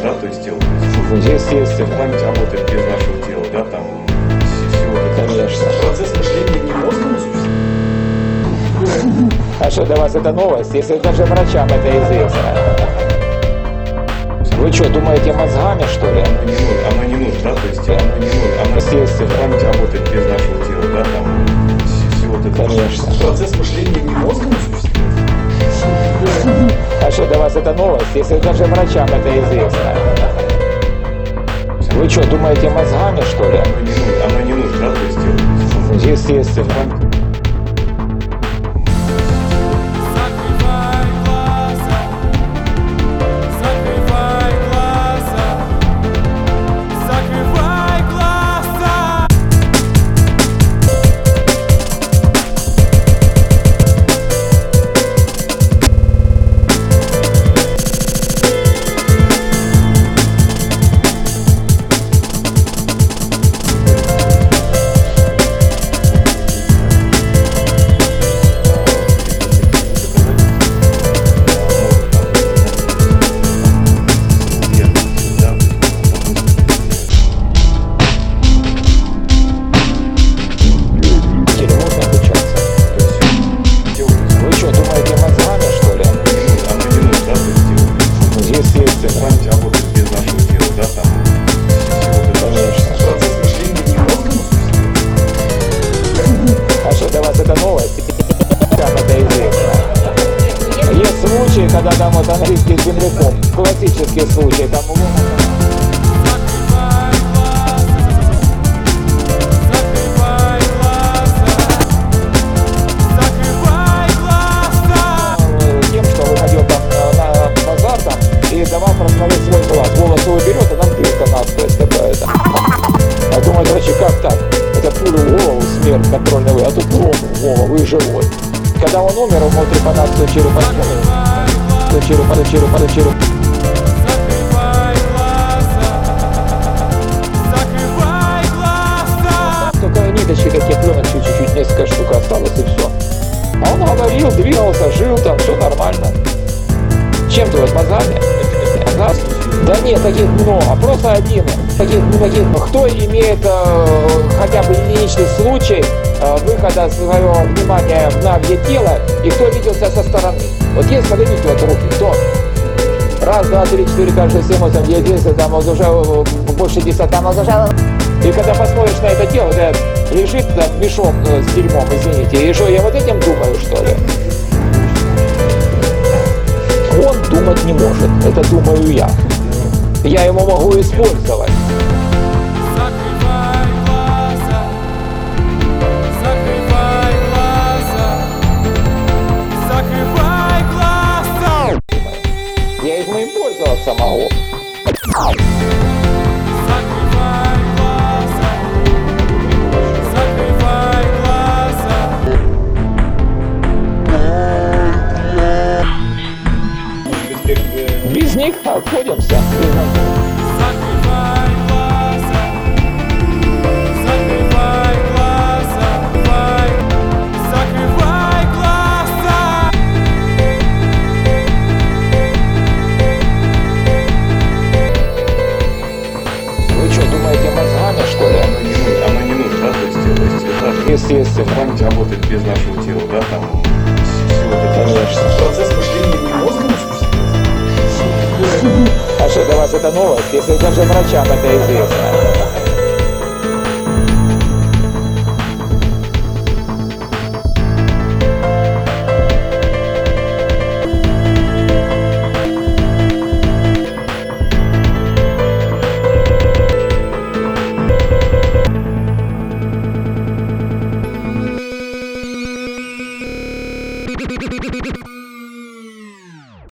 да, то есть тела. Естественно. Память работает без нашего тела, да, там все вот это. Конечно. Процесс мышления не мозгом осуществляется. А что, для вас это новость? Если даже врачам это известно. Вы что, думаете мозгами, что ли? Оно не нужно, да, то есть оно не нужно. Оно, Естественно. память работает без нашего тела, да, там все вот это. Конечно. Процесс мышления не мозгом осуществляется. А что, для вас это новость? Если даже врачам это известно. Вы что, думаете мозгами, что ли? Оно не нужно, да, то есть Естественно. Когда там вот английский земляком, классический случай, там тем, что выходил там на базар там и давал просмотреть свой глаз, волосы уберет, а там дырка надпись какая-то. А думают, врачи, как так? Это пуля в голову, смерть контрольная, а тут лом в голову и живой. Когда он умер, ему трепанацию черепа череп. Только ниточки такие пленочки, чуть-чуть, несколько штук осталось и все. А он говорил, двигался, жил там, все нормально. Чем ты вот мозгами? Да нет, таких много, просто один. Таких. Кто имеет хотя бы единичный случай выхода своего внимания в навье тело, и кто виделся со стороны? Вот есть, поднимите вот руки, кто? Раз, два, три, четыре, каждый 7, 8, 9, 10, там вот уже больше 10, там вот уже... И когда посмотришь на это тело, да, лежит там мешок с дерьмом, извините, и что, я вот этим думаю, что ли? Он думать не может, это думаю я. Я его могу использовать. Я им пользоваться могу. Без них обходимся. Естественно. Память работает без нашего тела, да, там все вот это. Конечно. Процесс мышления не мозгом осуществляется. А что, для вас это новость? Если даже врачам это известно.